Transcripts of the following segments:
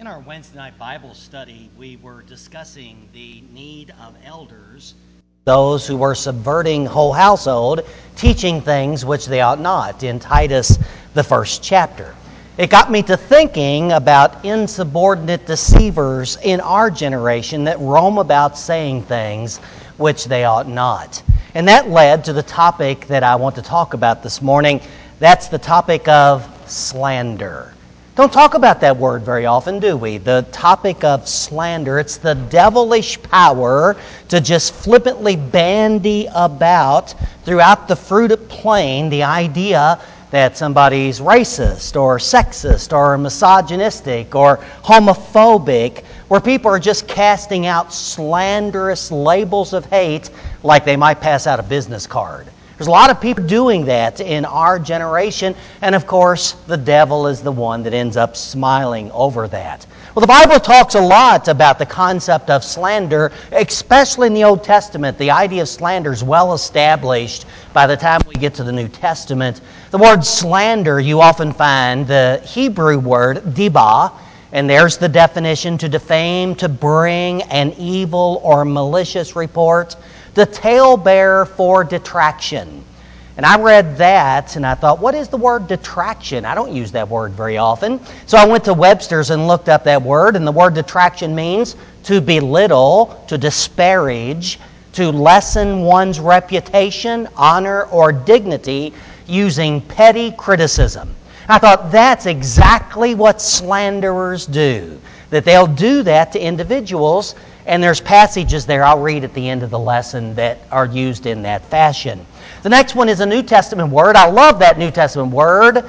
In our Wednesday night Bible study, we were discussing the need of elders, those who were subverting whole household, teaching things which they ought not, in Titus, the first chapter. It got me to thinking about insubordinate deceivers in our generation that roam about saying things which they ought not. And that led to the topic that I want to talk about this morning. That's the topic of slander. Don't talk about that word very often, do we? The topic of slander. It's the devilish power to just flippantly bandy about throughout the fruited plain the idea that somebody's racist or sexist or misogynistic or homophobic, where people are just casting out slanderous labels of hate like they might pass out a business card. There's a lot of people doing that in our generation, and of course, the devil is the one that ends up smiling over that. Well, the Bible talks a lot about the concept of slander, especially in the Old Testament. The idea of slander is well established by the time we get to the New Testament. The word slander, you often find the Hebrew word dibah, and there's the definition: to defame, to bring an evil or malicious report. The talebearer for detraction. And I read that and I thought, what is the word detraction? I don't use that word very often. So I went to Webster's and looked up that word, and the word detraction means to belittle, to disparage, to lessen one's reputation, honor, or dignity using petty criticism. I thought that's exactly what slanderers do, that they'll do that to individuals. And there's passages there I'll read at the end of the lesson that are used in that fashion. The next one is a New Testament word. I love that New Testament word,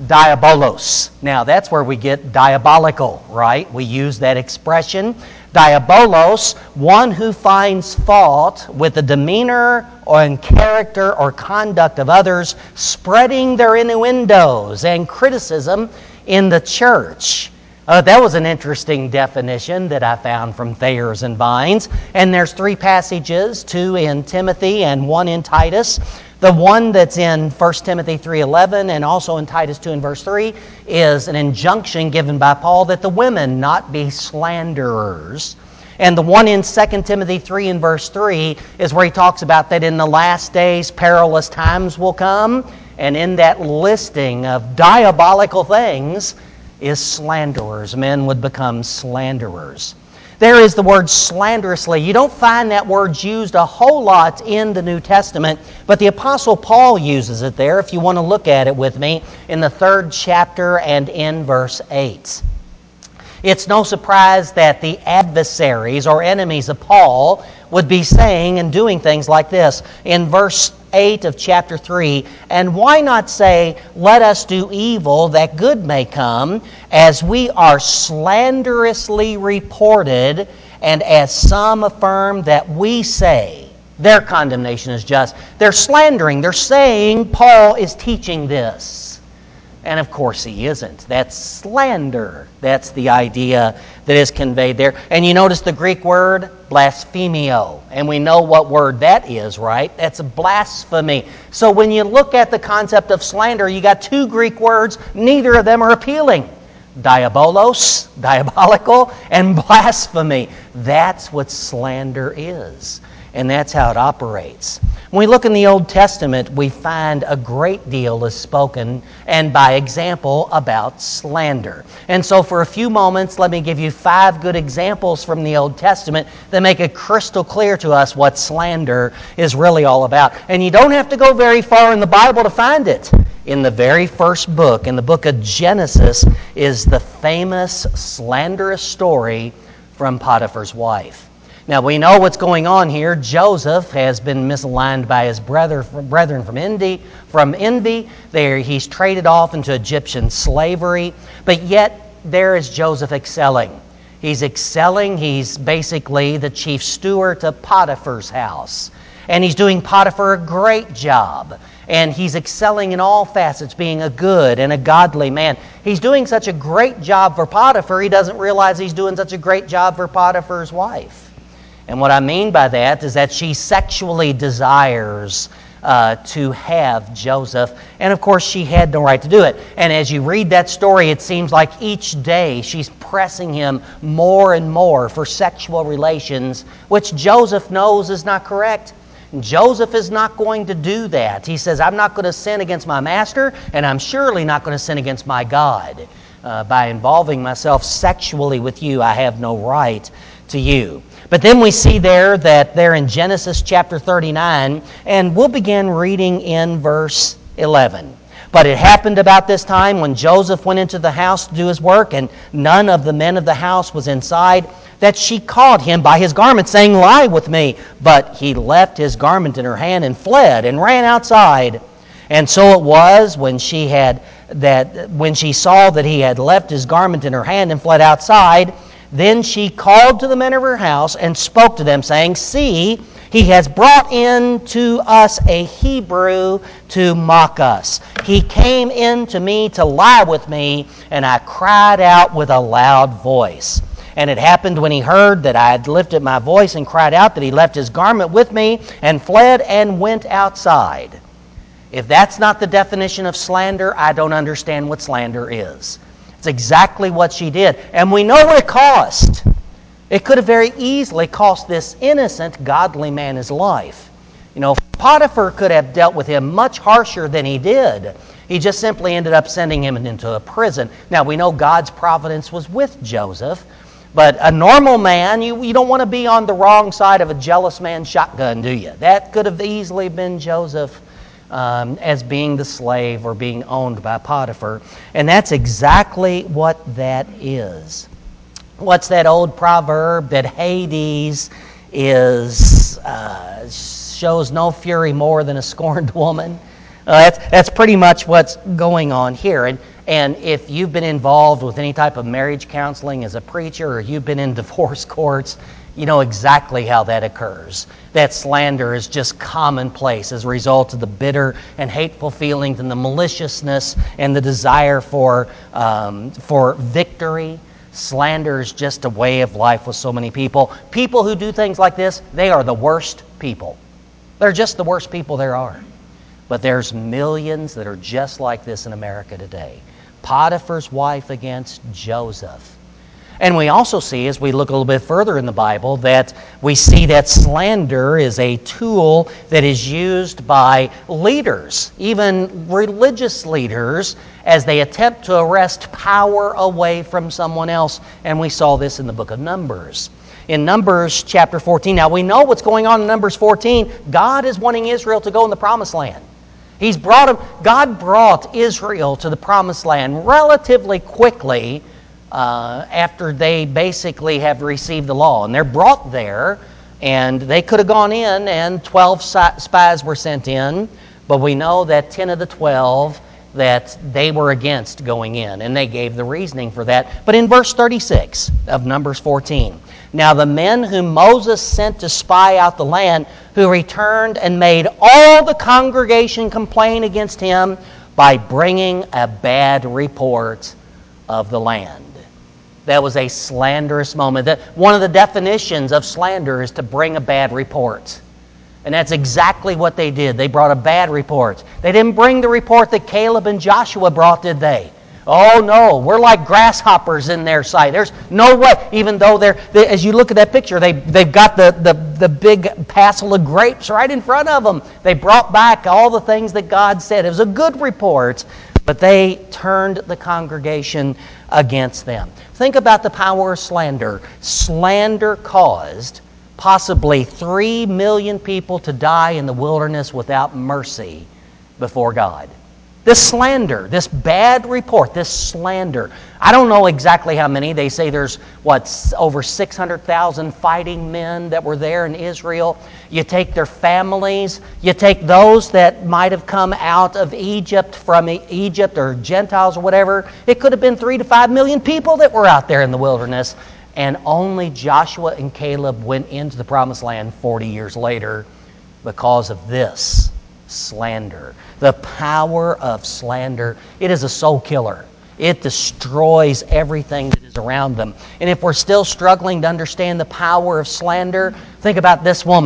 diabolos. Now, that's where we get diabolical, right? We use that expression. Diabolos, one who finds fault with the demeanor or character or conduct of others, spreading their innuendos and criticism in the church. That was an interesting definition that I found from Thayers and Vines. And there's 3 passages, 2 in Timothy and 1 in Titus. The one that's in 1 Timothy 3:11 and also in Titus 2 and verse 3 is an injunction given by Paul that the women not be slanderers. And the one in 2 Timothy 3 and verse 3 is where he talks about that in the last days perilous times will come. And in that listing of diabolical things is slanderers. Men would become slanderers. There is the word slanderously. You don't find that word used a whole lot in the New Testament, but the Apostle Paul uses it there, if you want to look at it with me, in the 3rd chapter and in verse 8. It's no surprise that the adversaries or enemies of Paul would be saying and doing things like this. In verse 8 of chapter 3, and why not say, let us do evil that good may come, as we are slanderously reported, and as some affirm that we say. Their condemnation is just. They're slandering. They're saying Paul is teaching this. And of course he isn't. That's slander. That's the idea that is conveyed there. And you notice the Greek word, blasphemio. And we know what word that is, right? That's blasphemy. So when you look at the concept of slander, you got 2 Greek words. Neither of them are appealing. Diabolos, diabolical, and blasphemy. That's what slander is. And that's how it operates. When we look in the Old Testament, we find a great deal is spoken, and by example, about slander. And so for a few moments, let me give you 5 good examples from the Old Testament that make it crystal clear to us what slander is really all about. And you don't have to go very far in the Bible to find it. In the very first book, in the book of Genesis, is the famous slanderous story from Potiphar's wife. Now, we know what's going on here. Joseph has been misaligned by his brethren from envy. There, he's traded off into Egyptian slavery. But yet, there is Joseph excelling. He's excelling. He's basically the chief steward of Potiphar's house. And he's doing Potiphar a great job. And he's excelling in all facets, being a good and a godly man. He's doing such a great job for Potiphar, he doesn't realize he's doing such a great job for Potiphar's wife. And what I mean by that is that she sexually desires to have Joseph. And of course, she had no right to do it. And as you read that story, it seems like each day she's pressing him more and more for sexual relations, which Joseph knows is not correct. Joseph is not going to do that. He says, I'm not going to sin against my master, and I'm surely not going to sin against my God. By involving myself sexually with you, I have no right to you. But then we see there that they're in Genesis chapter 39, and we'll begin reading in verse 11. But it happened about this time when Joseph went into the house to do his work, and none of the men of the house was inside, that she caught him by his garment, saying, Lie with me. But he left his garment in her hand and fled and ran outside. And so it was when she saw that he had left his garment in her hand and fled outside, then she called to the men of her house and spoke to them, saying, See, he has brought in to us a Hebrew to mock us. He came in to me to lie with me, and I cried out with a loud voice. And it happened when he heard that I had lifted my voice and cried out that he left his garment with me and fled and went outside. If that's not the definition of slander, I don't understand what slander is. It's exactly what she did. And we know what it cost. It could have very easily cost this innocent, godly man his life. You know, Potiphar could have dealt with him much harsher than he did. He just simply ended up sending him into a prison. Now, we know God's providence was with Joseph. But a normal man, you don't want to be on the wrong side of a jealous man's shotgun, do you? That could have easily been Joseph as being the slave or being owned by Potiphar. And that's exactly what that is. What's that old proverb that Hades shows no fury more than a scorned woman? That's pretty much what's going on here. And if you've been involved with any type of marriage counseling as a preacher, or you've been in divorce courts, you know exactly how that occurs. That slander is just commonplace as a result of the bitter and hateful feelings and the maliciousness and the desire for victory. Slander is just a way of life with so many people. People who do things like this, they are the worst people. They're just the worst people there are. But there's millions that are just like this in America today. Potiphar's wife against Joseph. And we also see, as we look a little bit further in the Bible, that we see that slander is a tool that is used by leaders, even religious leaders, as they attempt to wrest power away from someone else. And we saw this in the book of Numbers. In Numbers chapter 14, now we know what's going on in Numbers 14. God is wanting Israel to go in the Promised Land. God brought Israel to the Promised Land relatively quickly after they basically have received the law. And they're brought there, and they could have gone in, and 12 spies were sent in. But we know that 10 of the 12, that they were against going in, and they gave the reasoning for that. But in verse 36 of Numbers 14, Now the men whom Moses sent to spy out the land, who returned and made all the congregation complain against him by bringing a bad report of the land. That was a slanderous moment. One of the definitions of slander is to bring a bad report. And that's exactly what they did. They brought a bad report. They didn't bring the report that Caleb and Joshua brought, did they? Oh no, we're like grasshoppers in their sight. There's no way, even though as you look at that picture, they've got the big passel of grapes right in front of them. They brought back all the things that God said. It was a good report, but they turned the congregation against them. Think about the power of slander. Slander caused possibly 3 million people to die in the wilderness without mercy before God. This slander, this bad report, this slander. I don't know exactly how many. They say there's, over 600,000 fighting men that were there in Israel. You take their families. You take those that might have come out of Egypt, from Egypt or Gentiles or whatever. It could have been 3 to 5 million people that were out there in the wilderness. And only Joshua and Caleb went into the Promised Land 40 years later because of this slander. The power of slander. It is a soul killer. It destroys everything that is around them. And if we're still struggling to understand the power of slander, think about this woman.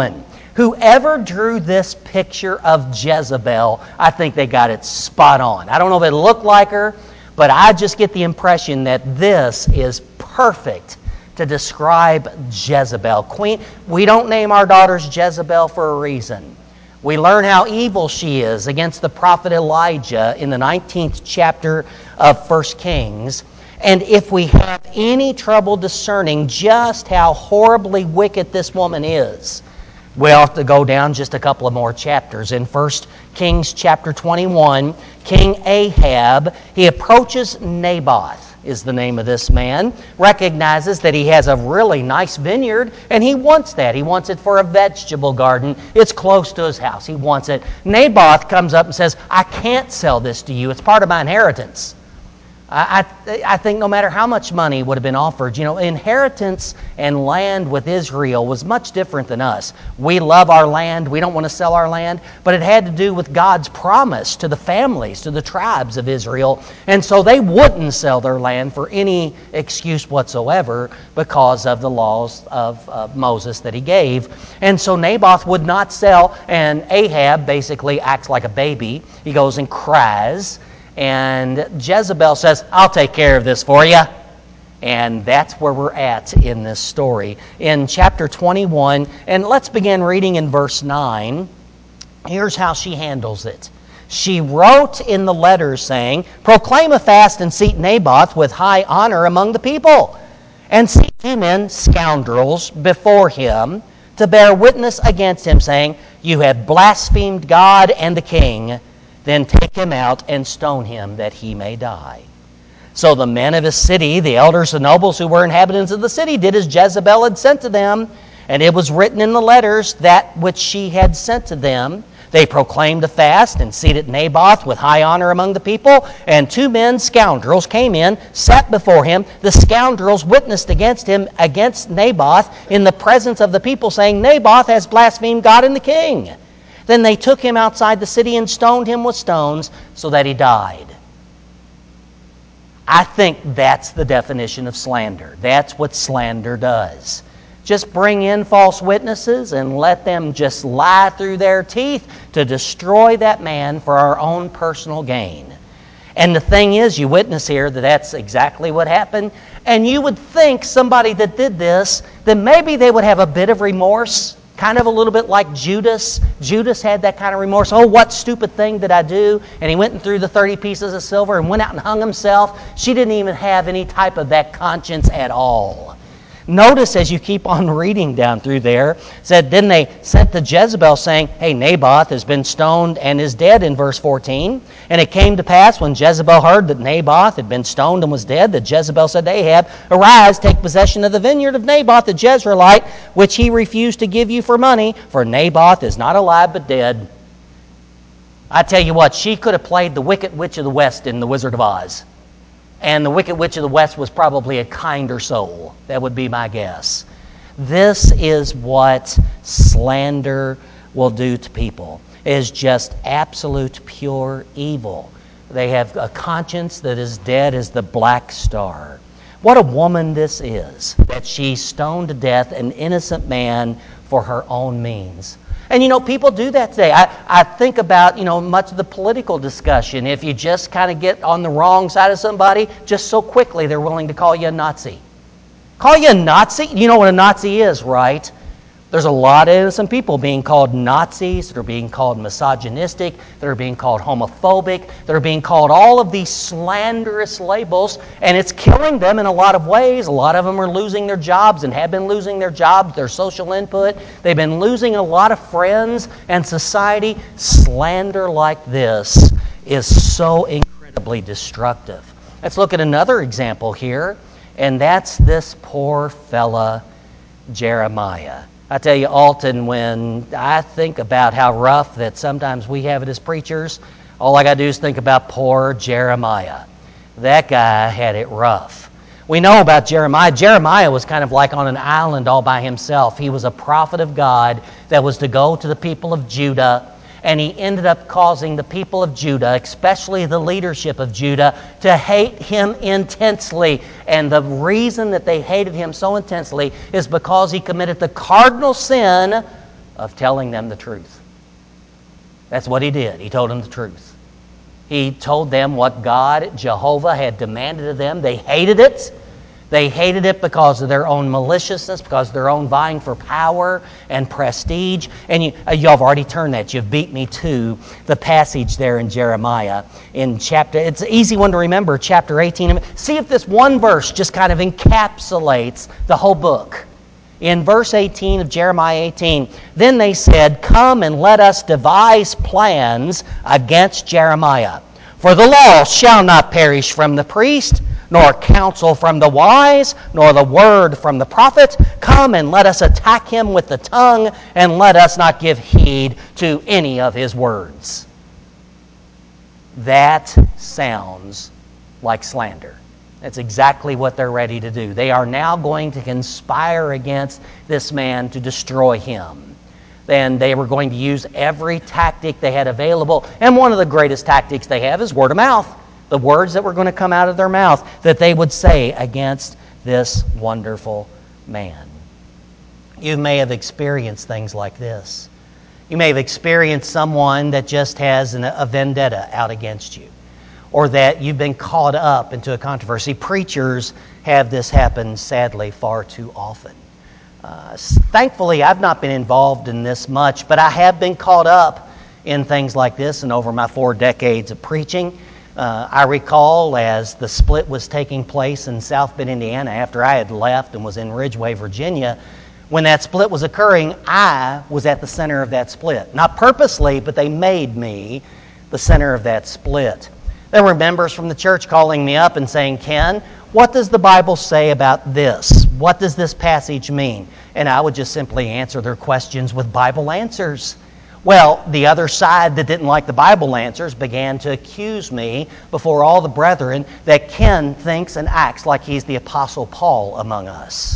Whoever drew this picture of Jezebel, I think they got it spot on. I don't know if it looked like her, but I just get the impression that this is perfect to describe Jezebel. Queen, we don't name our daughters Jezebel for a reason. We learn how evil she is against the prophet Elijah in the 19th chapter of 1 Kings. And if we have any trouble discerning just how horribly wicked this woman is, we'll have to go down just a couple of more chapters. In 1 Kings chapter 21, King Ahab, he approaches Naboth, is the name of this man, recognizes that he has a really nice vineyard, and he wants that. He wants it for a vegetable garden. It's close to his house. He wants it. Naboth comes up and says, I can't sell this to you. It's part of my inheritance. I think no matter how much money would have been offered, inheritance and land with Israel was much different than us. We love our land. We don't want to sell our land. But it had to do with God's promise to the families, to the tribes of Israel. And so they wouldn't sell their land for any excuse whatsoever because of the laws of Moses that he gave. And so Naboth would not sell, and Ahab basically acts like a baby. He goes and cries. And Jezebel says, I'll take care of this for you. And that's where we're at in this story. In chapter 21, and let's begin reading in verse 9. Here's how she handles it. She wrote in the letter saying, proclaim a fast and seat Naboth with high honor among the people, and seat 2 men, scoundrels, before him, to bear witness against him, saying, you have blasphemed God and the king. Then take him out and stone him that he may die. So the men of his city, the elders and nobles who were inhabitants of the city, did as Jezebel had sent to them, and it was written in the letters that which she had sent to them. They proclaimed a fast and seated Naboth with high honor among the people, and 2 men, scoundrels, came in, sat before him. The scoundrels witnessed against him, against Naboth, in the presence of the people, saying, Naboth has blasphemed God and the king. Then they took him outside the city and stoned him with stones so that he died. I think that's the definition of slander. That's what slander does. Just bring in false witnesses and let them just lie through their teeth to destroy that man for our own personal gain. And the thing is, you witness here that that's exactly what happened. And you would think somebody that did this, then maybe they would have a bit of remorse. Kind of a little bit like Judas. Judas had that kind of remorse. Oh, what stupid thing did I do? And he went and threw the 30 pieces of silver and went out and hung himself. She didn't even have any type of that conscience at all. Notice as you keep on reading down through there, said, then they sent to Jezebel saying, hey, Naboth has been stoned and is dead in verse 14. And it came to pass when Jezebel heard that Naboth had been stoned and was dead, that Jezebel said to Ahab, arise, take possession of the vineyard of Naboth the Jezreelite, which he refused to give you for money, for Naboth is not alive but dead. I tell you what, she could have played the Wicked Witch of the West in The Wizard of Oz. And the Wicked Witch of the West was probably a kinder soul. That would be my guess. This is what slander will do to people. It is just absolute pure evil. They have a conscience that is dead as the black star. What a woman this is, that she stoned to death an innocent man for her own means. And people do that today. I think about, much of the political discussion. If you just kind of get on the wrong side of somebody, just so quickly they're willing to call you a Nazi. Call you a Nazi? You know what a Nazi is, right? There's a lot of innocent people being called Nazis, that are being called misogynistic, that are being called homophobic, that are being called all of these slanderous labels, and it's killing them in a lot of ways. A lot of them are losing their jobs and have been losing their jobs, their social input. They've been losing a lot of friends and society. Slander like this is so incredibly destructive. Let's look at another example here, and that's this poor fella, Jeremiah. I tell you, Alton, when I think about how rough that sometimes we have it as preachers, all I got to do is think about poor Jeremiah. That guy had it rough. We know about Jeremiah. Jeremiah was kind of like on an island all by himself. He was a prophet of God that was to go to the people of Judah, and he ended up causing the people of Judah, especially the leadership of Judah, to hate him intensely. And the reason that they hated him so intensely is because he committed the cardinal sin of telling them the truth. That's what he did. He told them the truth. He told them what God, Jehovah, had demanded of them. They hated it. They hated it because of their own maliciousness, because of their own vying for power and prestige. And you have already turned that. You've beat me to the passage there in Jeremiah. It's an easy one to remember, chapter 18. See if this one verse just kind of encapsulates the whole book. In verse 18 of Jeremiah 18, then they said, come and let us devise plans against Jeremiah. For the law shall not perish from the priest, nor counsel from the wise, nor the word from the prophet. Come and let us attack him with the tongue, and let us not give heed to any of his words. That sounds like slander. That's exactly what they're ready to do. They are now going to conspire against this man to destroy him. Then they were going to use every tactic they had available. And one of the greatest tactics they have is word of mouth. The words that were going to come out of their mouth that they would say against this wonderful man. You may have experienced things like this. You may have experienced someone that just has a vendetta out against you, or that you've been caught up into a controversy. Preachers have this happen, sadly, far too often. Thankfully, I've not been involved in this much, but I have been caught up in things like this, and over my 4 decades of preaching, I recall as the split was taking place in South Bend, Indiana, after I had left and was in Ridgeway, Virginia. When that split was occurring, I was at the center of that split. Not purposely, but they made me the center of that split. There were members from the church calling me up and saying, Ken, what does the Bible say about this? What does this passage mean? And I would just simply answer their questions with Bible answers. Well, the other side that didn't like the Bible answers began to accuse me before all the brethren that Ken thinks and acts like he's the Apostle Paul among us.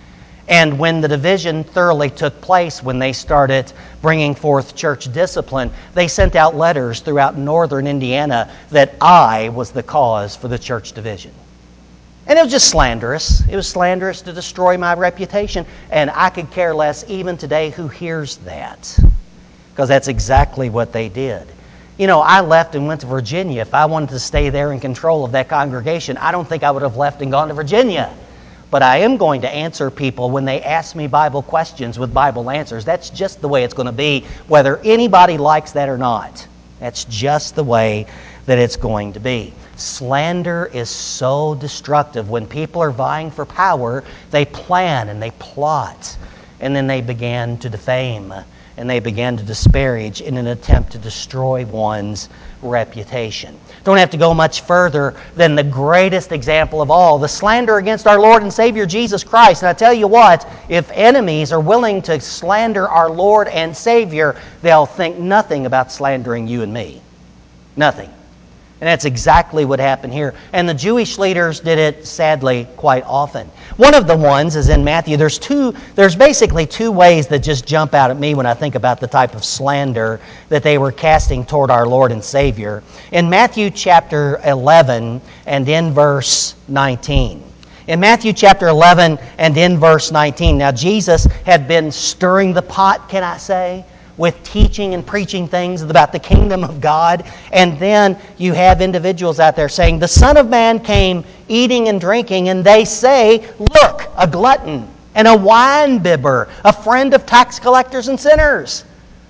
And when the division thoroughly took place, when they started bringing forth church discipline, they sent out letters throughout northern Indiana that I was the cause for the church division. And it was just slanderous. It was slanderous to destroy my reputation. And I could care less even today who hears that, because that's exactly what they did. You know, I left and went to Virginia. If I wanted to stay there in control of that congregation, I don't think I would have left and gone to Virginia. But I am going to answer people when they ask me Bible questions with Bible answers. That's just the way it's going to be, whether anybody likes that or not. That's just the way that it's going to be. Slander is so destructive. When people are vying for power, they plan and they plot, and then they begin to defame, and they begin to disparage in an attempt to destroy one's reputation. Don't have to go much further than the greatest example of all, the slander against our Lord and Savior Jesus Christ. And I tell you what, if enemies are willing to slander our Lord and Savior, they'll think nothing about slandering you and me. Nothing. And that's exactly what happened here. And the Jewish leaders did it, sadly, quite often. One of the ones is in Matthew. There's basically 2 ways that just jump out at me when I think about the type of slander that they were casting toward our Lord and Savior. In Matthew chapter 11 and in verse 19. In Matthew chapter 11 and in verse 19. Now, Jesus had been stirring the pot, can I say, with teaching and preaching things about the kingdom of God. And then you have individuals out there saying, the Son of Man came eating and drinking, and they say, look, a glutton and a wine-bibber, a friend of tax collectors and sinners.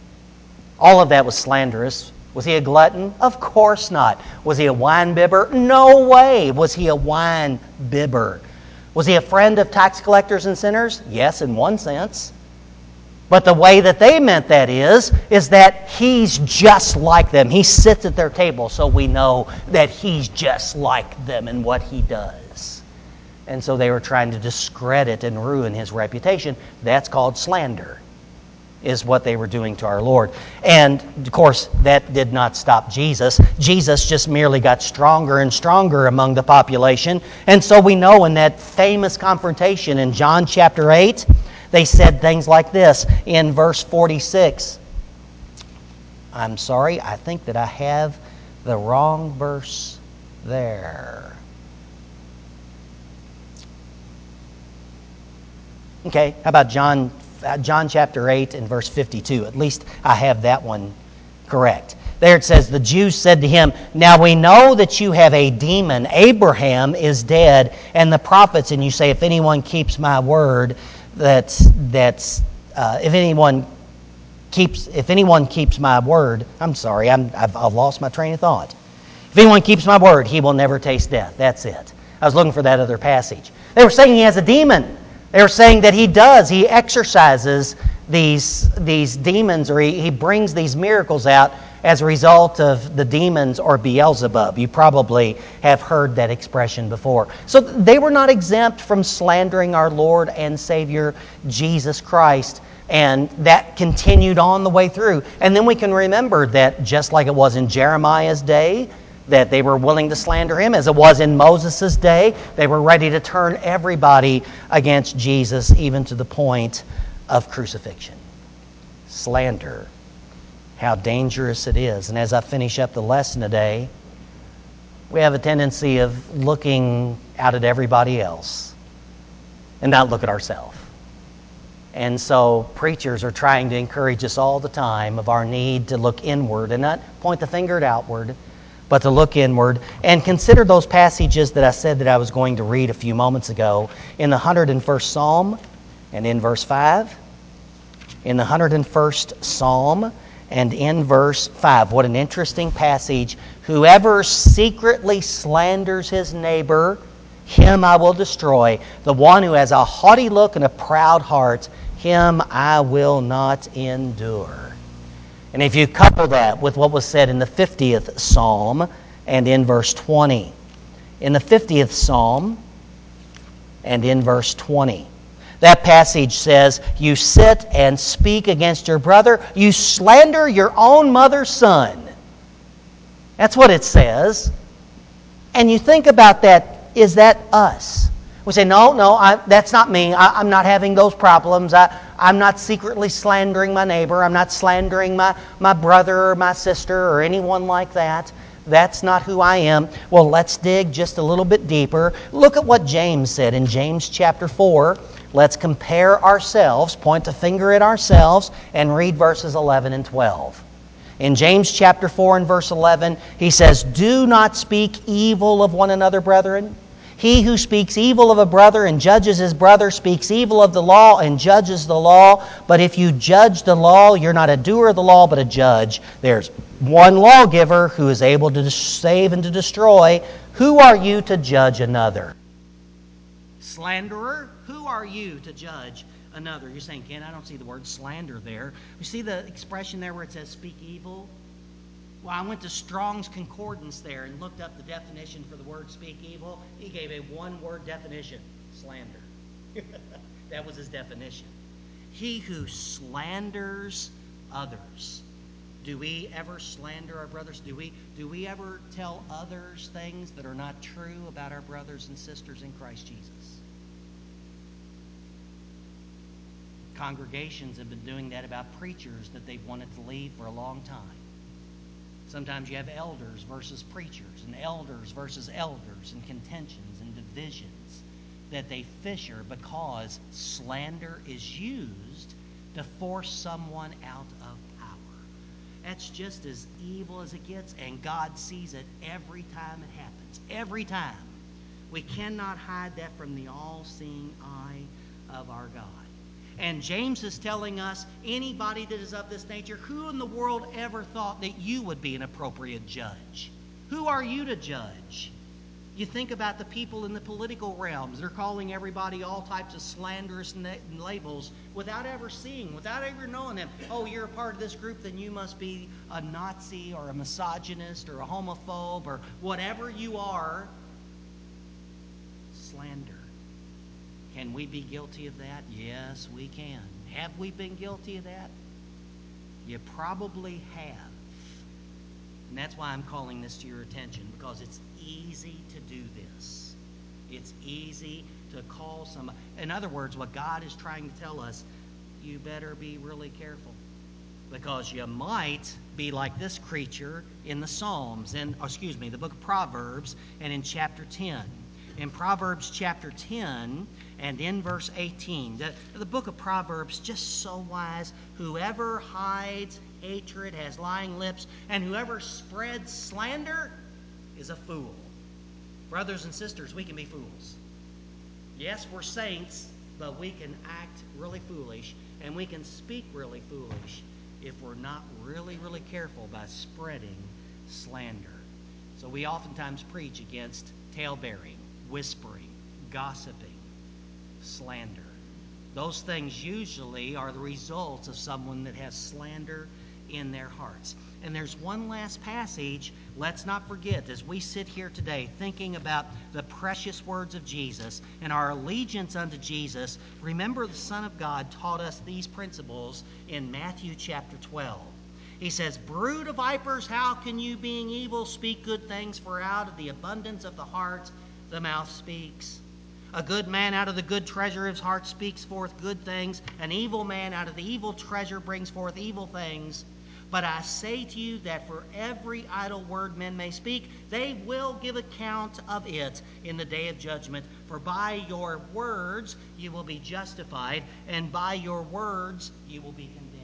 All of that was slanderous. Was he a glutton? Of course not. Was he a wine-bibber? No way was he a wine-bibber. Was he a friend of tax collectors and sinners? Yes, in one sense. But the way that they meant that is that he's just like them. He sits at their table, so we know that he's just like them in what he does. And so they were trying to discredit and ruin his reputation. That's called slander, is what they were doing to our Lord. And, of course, that did not stop Jesus. Jesus just merely got stronger and stronger among the population. And so we know in that famous confrontation in John chapter 8, they said things like this in verse 46. I'm sorry, I think that I have the wrong verse there. Okay, how about John John chapter 8 and verse 52. At least I have that one correct. There it says, the Jews said to him, "Now we know that you have a demon. Abraham is dead, and the prophets, and you say, if anyone keeps my word, if anyone keeps my word." I'm sorry, I've lost my train of thought. If anyone keeps my word, he will never taste death. That's it. I was looking for that other passage. They were saying he has a demon. They were saying that he exorcises these demons, or he brings these miracles out as a result of the demons or Beelzebub. You probably have heard that expression before. So they were not exempt from slandering our Lord and Savior Jesus Christ, and that continued on the way through. And then we can remember that just like it was in Jeremiah's day, that they were willing to slander him, as it was in Moses' day, they were ready to turn everybody against Jesus, even to the point of crucifixion. Slander. How dangerous it is. And as I finish up the lesson today, we have a tendency of looking out at everybody else and not look at ourselves. And so preachers are trying to encourage us all the time of our need to look inward and not point the finger at outward, but to look inward and consider those passages that I said that I was going to read a few moments ago in the 101st Psalm and in verse 5. In the 101st Psalm and in verse 5. What an interesting passage. "Whoever secretly slanders his neighbor, him I will destroy. The one who has a haughty look and a proud heart, him I will not endure." And if you couple that with what was said in the 50th Psalm and in verse 20. In the 50th Psalm and in verse 20. That passage says, "You sit and speak against your brother. You slander your own mother's son." That's what it says. And you think about that, is that us? We say, no, that's not me. I'm not having those problems. I'm not secretly slandering my neighbor. I'm not slandering my brother or my sister or anyone like that. That's not who I am. Well, let's dig just a little bit deeper. Look at what James said in James chapter 4. Let's compare ourselves, point the finger at ourselves, and read verses 11 and 12. In James chapter 4 and verse 11, he says, "Do not speak evil of one another, brethren. He who speaks evil of a brother and judges his brother speaks evil of the law and judges the law. But if you judge the law, you're not a doer of the law, but a judge. There's one lawgiver who is able to save and to destroy. Who are you to judge another?" Slanderer, who are you to judge another? You're saying, Ken, I don't see the word slander there. You see the expression there where it says speak evil? Well, I went to Strong's Concordance there and looked up the definition for the word speak evil. He gave a one-word definition: slander. That was his definition. He who slanders others. Do we ever slander our brothers? Do we ever tell others things that are not true about our brothers and sisters in Christ Jesus? Congregations have been doing that about preachers that they've wanted to leave for a long time. Sometimes you have elders versus preachers, and elders versus elders, and contentions and divisions that they fissure because slander is used to force someone out of power. That's just as evil as it gets, and God sees it every time it happens. Every time. We cannot hide that from the all-seeing eye of our God. And James is telling us, anybody that is of this nature, who in the world ever thought that you would be an appropriate judge? Who are you to judge? You think about the people in the political realms. They're calling everybody all types of slanderous labels without ever seeing, without ever knowing them. Oh, you're a part of this group, then you must be a Nazi or a misogynist or a homophobe or whatever you are. Slander. Can we be guilty of that? Yes, we can. Have we been guilty of that? You probably have. And that's why I'm calling this to your attention, because it's easy to do this. It's easy to call somebody. In other words, what God is trying to tell us, you better be really careful, because you might be like this creature in the Psalms, the book of Proverbs, and in chapter 10. in Proverbs chapter 10 and in verse 18. The book of Proverbs, just so wise. Whoever hides hatred has lying lips, and whoever spreads slander is a fool. Brothers and sisters, we can be fools. Yes, we're saints, but we can act really foolish, and we can speak really foolish if we're not really, really careful by spreading slander. So we oftentimes preach against talebearing, whispering, gossiping, slander. Those things usually are the results of someone that has slander in their hearts. And there's one last passage, let's not forget, as we sit here today thinking about the precious words of Jesus and our allegiance unto Jesus, remember the Son of God taught us these principles in Matthew chapter 12. He says, "Brood of vipers, how can you, being evil, speak good things? For out of the abundance of the heart the mouth speaks. A good man out of the good treasure of his heart speaks forth good things. An evil man out of the evil treasure brings forth evil things. But I say to you that for every idle word men may speak, they will give account of it in the day of judgment. For by your words you will be justified, and by your words you will be condemned."